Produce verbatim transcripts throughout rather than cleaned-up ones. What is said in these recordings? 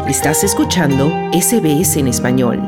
Estás escuchando S B S en español.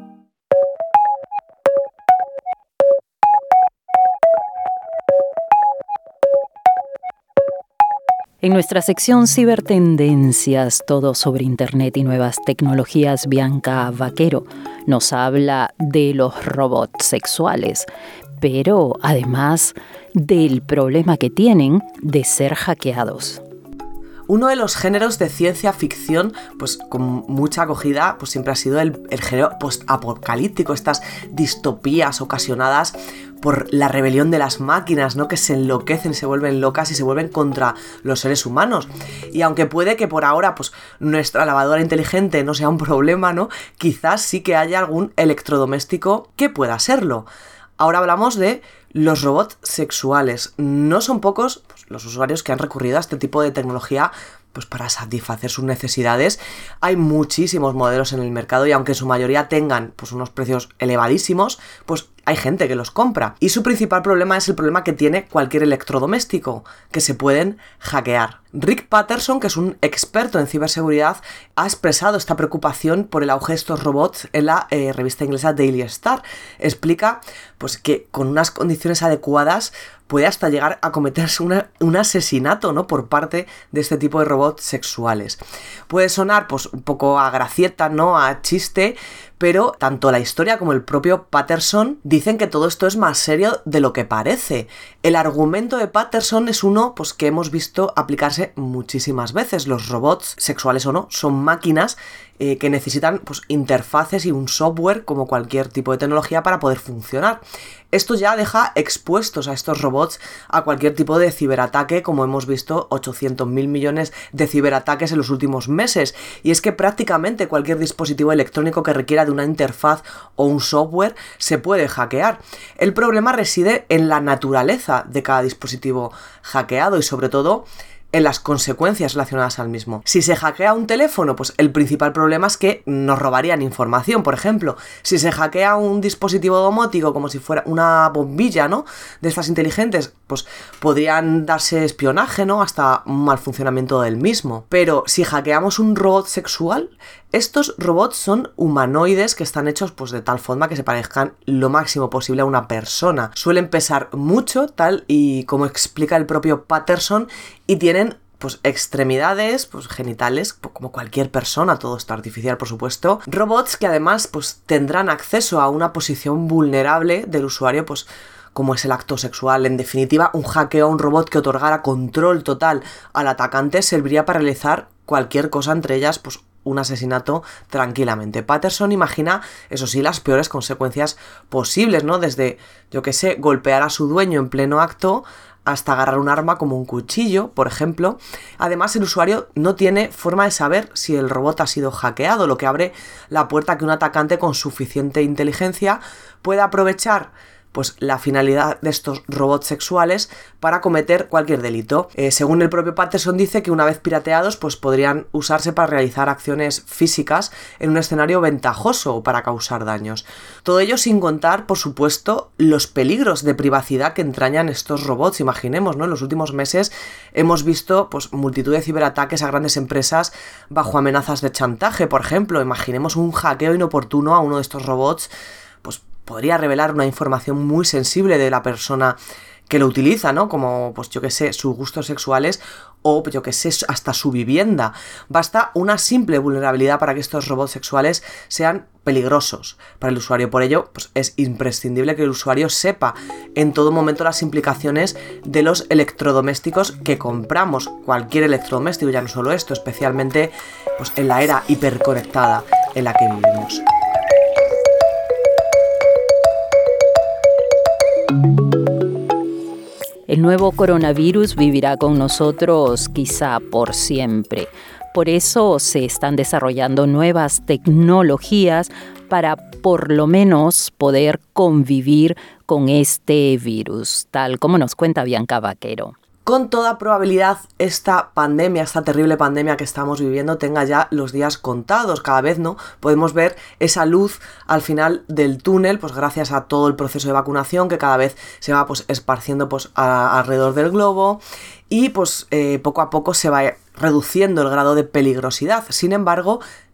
En nuestra sección Cibertendencias, todo sobre Internet y nuevas tecnologías, Bianca Vaquero nos habla de los robots sexuales, pero además del problema que tienen de ser hackeados. Uno de los géneros de ciencia ficción, pues con mucha acogida, pues siempre ha sido el, el género post-apocalíptico, estas distopías ocasionadas por la rebelión de las máquinas, ¿no? Que se enloquecen, se vuelven locas y se vuelven contra los seres humanos. Y aunque puede que por ahora, pues, nuestra lavadora inteligente no sea un problema, ¿no? Quizás sí que haya algún electrodoméstico que pueda serlo. Ahora hablamos de los robots sexuales. No son pocos pues, los usuarios que han recurrido a este tipo de tecnología pues, para satisfacer sus necesidades. Hay muchísimos modelos en el mercado y aunque en su mayoría tengan pues, unos precios elevadísimos, pues hay gente que los compra. Y su principal problema es el problema que tiene cualquier electrodoméstico, que se pueden hackear. Rick Patterson, que es un experto en ciberseguridad, ha expresado esta preocupación por el auge de estos robots en la eh, revista inglesa Daily Star. Explica pues, que con unas condiciones adecuadas puede hasta llegar a cometerse una, un asesinato, ¿no? Por parte de este tipo de robots sexuales. Puede sonar pues, un poco a gracieta, ¿no? A chiste, pero tanto la historia como el propio Patterson dicen que todo esto es más serio de lo que parece. El argumento de Patterson es uno pues, que hemos visto aplicarse muchísimas veces. Los robots, sexuales o no, son máquinas eh, que necesitan pues, interfaces y un software como cualquier tipo de tecnología para poder funcionar. Esto ya deja expuestos a estos robots a cualquier tipo de ciberataque, como hemos visto ochocientos mil millones de ciberataques en los últimos meses. Y es que prácticamente cualquier dispositivo electrónico que requiera de una interfaz o un software se puede hackear. El problema reside en la naturaleza de cada dispositivo hackeado y sobre todo en las consecuencias relacionadas al mismo. Si se hackea un teléfono, pues el principal problema es que nos robarían información, por ejemplo. Si se hackea un dispositivo domótico como si fuera una bombilla, ¿no? De estas inteligentes, pues podrían darse espionaje, ¿no? Hasta un mal funcionamiento del mismo. Pero si hackeamos un robot sexual, estos robots son humanoides que están hechos pues de tal forma que se parezcan lo máximo posible a una persona. Suelen pesar mucho, tal y como explica el propio Patterson, y tienen pues extremidades, pues genitales, pues, como cualquier persona, todo esto artificial por supuesto. Robots que además pues tendrán acceso a una posición vulnerable del usuario, pues como es el acto sexual. En definitiva, un hackeo a un robot que otorgara control total al atacante serviría para realizar cualquier cosa, entre ellas pues un asesinato tranquilamente. Patterson imagina, eso sí, las peores consecuencias posibles, ¿no? Desde, yo qué sé, golpear a su dueño en pleno acto hasta agarrar un arma como un cuchillo, por ejemplo. Además, el usuario no tiene forma de saber si el robot ha sido hackeado, lo que abre la puerta a que un atacante con suficiente inteligencia pueda aprovechar pues la finalidad de estos robots sexuales para cometer cualquier delito. Eh, según el propio Patterson dice que una vez pirateados pues podrían usarse para realizar acciones físicas en un escenario ventajoso o para causar daños. Todo ello sin contar, por supuesto, los peligros de privacidad que entrañan estos robots. Imaginemos, ¿no? En los últimos meses hemos visto pues multitud de ciberataques a grandes empresas bajo amenazas de chantaje, por ejemplo. Imaginemos un hackeo inoportuno a uno de estos robots, pues podría revelar una información muy sensible de la persona que lo utiliza, ¿no? Como, pues yo que sé, sus gustos sexuales o, yo que sé, hasta su vivienda. Basta una simple vulnerabilidad para que estos robots sexuales sean peligrosos para el usuario. Por ello, pues es imprescindible que el usuario sepa en todo momento las implicaciones de los electrodomésticos que compramos. Cualquier electrodoméstico, ya no solo esto, especialmente pues, en la era hiperconectada en la que vivimos. El nuevo coronavirus vivirá con nosotros quizá por siempre. Por eso se están desarrollando nuevas tecnologías para por lo menos poder convivir con este virus, tal como nos cuenta Bianca Vaquero. Con toda probabilidad esta pandemia, esta terrible pandemia que estamos viviendo tenga ya los días contados. Cada vez no podemos ver esa luz al final del túnel, pues gracias a todo el proceso de vacunación que cada vez se va pues esparciendo pues a, alrededor del globo y pues eh, poco a poco se va reduciendo el grado de peligrosidad. Sin embargo,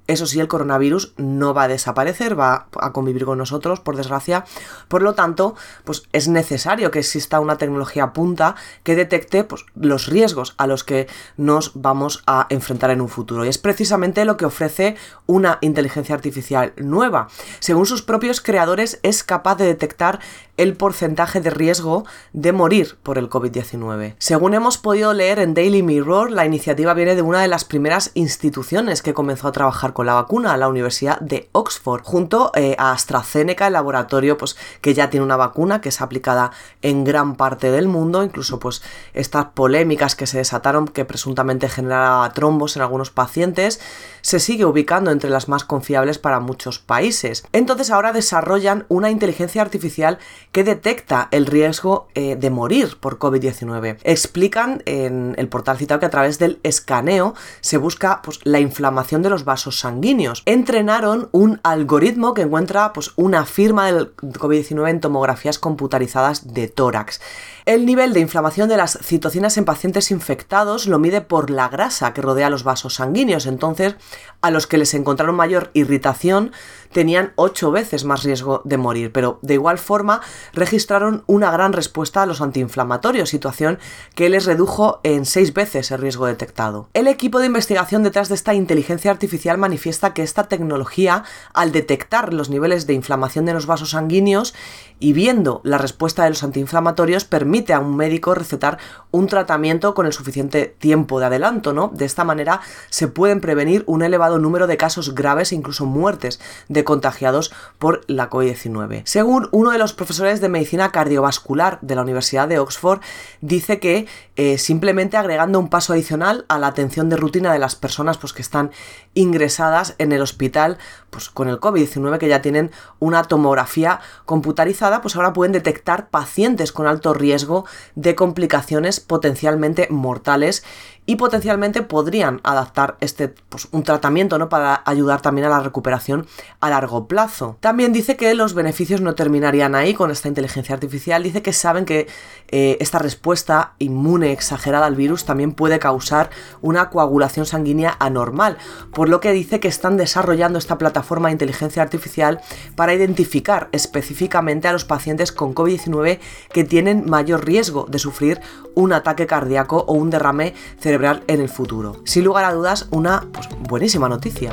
Eso sí, el coronavirus no va a desaparecer, va a convivir con nosotros, por desgracia. Por lo tanto, pues es necesario que exista una tecnología punta que detecte pues, los riesgos a los que nos vamos a enfrentar en un futuro. Y es precisamente lo que ofrece una inteligencia artificial nueva. Según sus propios creadores, es capaz de detectar el porcentaje de riesgo de morir por el covid diecinueve. Según hemos podido leer en Daily Mirror, la iniciativa viene de una de las primeras instituciones que comenzó a trabajar con la vacuna, la Universidad de Oxford, junto eh, a AstraZeneca, el laboratorio pues, que ya tiene una vacuna que es aplicada en gran parte del mundo. Incluso pues, estas polémicas que se desataron, que presuntamente generaba trombos en algunos pacientes, se sigue ubicando entre las más confiables para muchos países. Entonces ahora desarrollan una inteligencia artificial que detecta el riesgo eh, de morir por covid diecinueve. Explican en el portal citado que a través del escaneo se busca pues, la inflamación de los vasos sanguíneos. Entrenaron un algoritmo que encuentra pues, una firma del covid diecinueve en tomografías computarizadas de tórax. El nivel de inflamación de las citocinas en pacientes infectados lo mide por la grasa que rodea los vasos sanguíneos. Entonces, a los que les encontraron mayor irritación tenían ocho veces más riesgo de morir, pero de igual forma registraron una gran respuesta a los antiinflamatorios, situación que les redujo en seis veces el riesgo detectado. El equipo de investigación detrás de esta inteligencia artificial manifiesta que esta tecnología, al detectar los niveles de inflamación de los vasos sanguíneos y viendo la respuesta de los antiinflamatorios, permite a un médico recetar un tratamiento con el suficiente tiempo de adelanto, ¿no? De esta manera se pueden prevenir un elevado número de casos graves e incluso muertes de contagiados por la covid diecinueve. Según uno de los profesores de medicina cardiovascular de la Universidad de Oxford, dice que eh, simplemente agregando un paso adicional a la atención de rutina de las personas pues, que están ingresadas en el hospital pues, con el covid diecinueve, que ya tienen una tomografía computarizada, pues ahora pueden detectar pacientes con alto riesgo de complicaciones potencialmente mortales y potencialmente podrían adaptar este, pues, un tratamiento, ¿no? Para ayudar también a la recuperación a largo plazo. También dice que los beneficios no terminarían ahí con esta inteligencia artificial. Dice que saben que eh, esta respuesta inmune exagerada al virus también puede causar una coagulación sanguínea anormal, por lo que dice que están desarrollando esta plataforma de inteligencia artificial para identificar específicamente a los pacientes con covid diecinueve que tienen mayor riesgo de sufrir un ataque cardíaco o un derrame cerebral en el futuro. Sin lugar a dudas, una pues, buenísima noticia.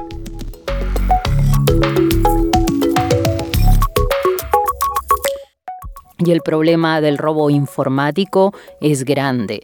Y el problema del robo informático es grande.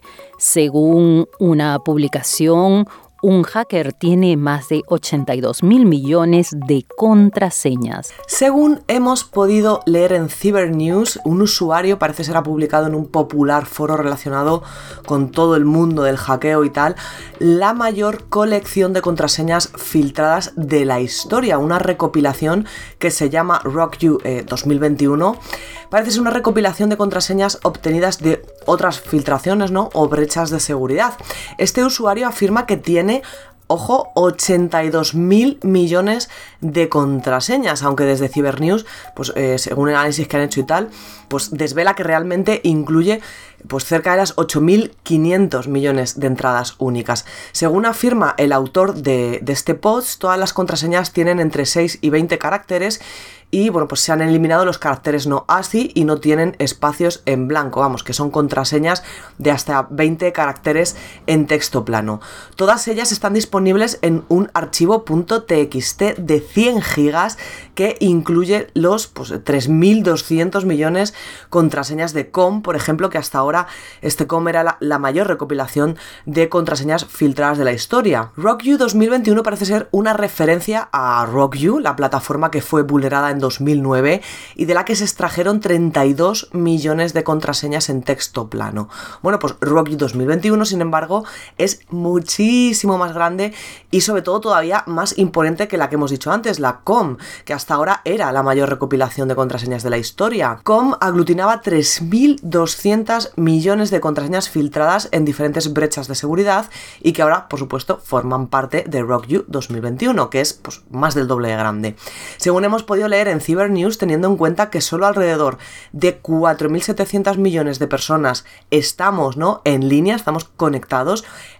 Según una publicación, un hacker tiene más de ochenta y dos mil millones de contraseñas. Según hemos podido leer en Cybernews, un usuario parece ser ha publicado en un popular foro relacionado con todo el mundo del hackeo y tal, la mayor colección de contraseñas filtradas de la historia, una recopilación que se llama RockYou eh, dos mil veintiuno. Parece ser una recopilación de contraseñas obtenidas de otras filtraciones, ¿no? O brechas de seguridad. Este usuario afirma que tiene, ojo, ochenta y dos mil millones de contraseñas, aunque desde Cybernews, pues eh, según el análisis que han hecho y tal, pues desvela que realmente incluye pues cerca de las ocho mil quinientos millones de entradas únicas. Según afirma el autor de, de este post, todas las contraseñas tienen entre seis y veinte caracteres y bueno, pues se han eliminado los caracteres no A S C I y no tienen espacios en blanco, vamos, que son contraseñas de hasta veinte caracteres en texto plano. Todas ellas están disponibles en un archivo .txt de cien gigas que incluye los pues, tres mil doscientos millones contraseñas de C O M, por ejemplo, que hasta ahora este C O M era la, la mayor recopilación de contraseñas filtradas de la historia. RockYou dos mil veintiuno parece ser una referencia a RockYou, la plataforma que fue vulnerada en dos mil nueve y de la que se extrajeron treinta y dos millones de contraseñas en texto plano. Bueno, pues RockYou dos mil veintiuno, sin embargo, es muchísimo más grande y sobre todo todavía más imponente que la que hemos dicho antes, la C O M, que hasta ahora era la mayor recopilación de contraseñas de la historia. C O M aglutinaba tres mil doscientos millones de contraseñas filtradas en diferentes brechas de seguridad y que ahora, por supuesto, forman parte de RockYou dos mil veintiuno, que es pues, más del doble de grande. Según hemos podido leer en Cybernews, teniendo en cuenta que solo alrededor de cuatro mil setecientos millones de personas estamos, ¿no? en línea, estamos conectados,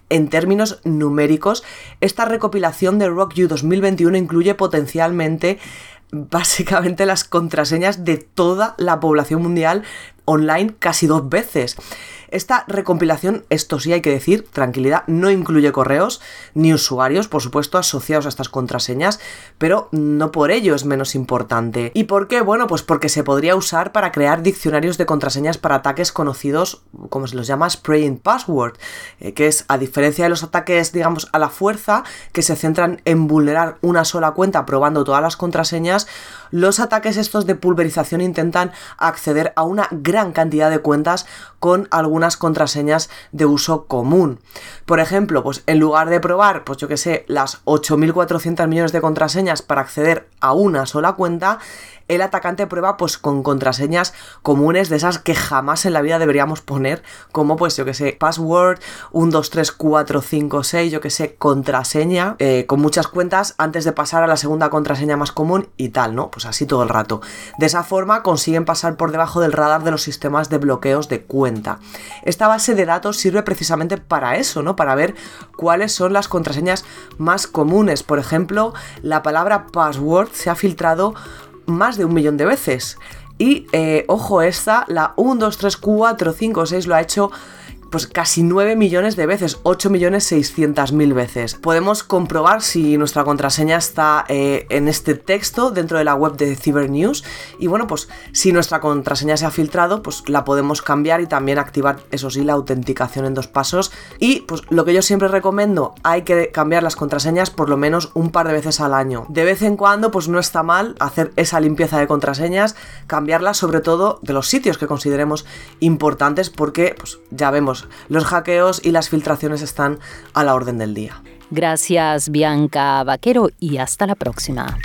En términos numéricos, esta recopilación de RockYou dos mil veintiuno incluye potencialmente básicamente las contraseñas de toda la población mundial online casi dos veces. Esta recompilación, esto sí hay que decir, tranquilidad, no incluye correos ni usuarios, por supuesto, asociados a estas contraseñas, pero no por ello es menos importante. ¿Y por qué? Bueno, pues porque se podría usar para crear diccionarios de contraseñas para ataques conocidos, como se los llama, spraying password, eh, que es, a diferencia de los ataques, digamos, a la fuerza, que se centran en vulnerar una sola cuenta probando todas las contraseñas, los ataques estos de pulverización intentan acceder a una gran cantidad de cuentas con algunas contraseñas de uso común. Por ejemplo, pues en lugar de probar, pues yo que sé, las ocho mil cuatrocientos millones de contraseñas para acceder a una sola cuenta, el atacante prueba pues con contraseñas comunes de esas que jamás en la vida deberíamos poner, como pues yo que sé, password, uno, dos, tres, cuatro, cinco, seis, yo que sé, contraseña, eh, con muchas cuentas antes de pasar a la segunda contraseña más común y tal, ¿no? Pues así todo el rato. De esa forma consiguen pasar por debajo del radar de los sistemas de bloqueos de cuenta. Esta base de datos sirve precisamente para eso, ¿no? Para ver cuáles son las contraseñas más comunes. Por ejemplo, la palabra password se ha filtrado más de un millón de veces. Y, eh, ojo, esta, la uno, dos, tres, cuatro, cinco, seis, lo ha hecho pues casi nueve millones de veces, ocho millones seiscientos mil veces. Podemos comprobar si nuestra contraseña está eh, en este texto dentro de la web de Cybernews, y bueno, pues si nuestra contraseña se ha filtrado, pues la podemos cambiar y también activar, eso sí, la autenticación en dos pasos. Y pues lo que yo siempre recomiendo, hay que cambiar las contraseñas por lo menos un par de veces al año. De vez en cuando pues no está mal hacer esa limpieza de contraseñas, cambiarlas sobre todo de los sitios que consideremos importantes, porque pues ya vemos, los hackeos y las filtraciones están a la orden del día. Gracias, Bianca Vaquero, y hasta la próxima.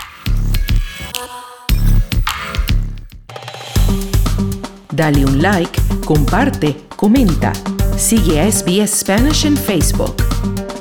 Dale un like, comparte, comenta. Sigue a S B S Spanish en Facebook.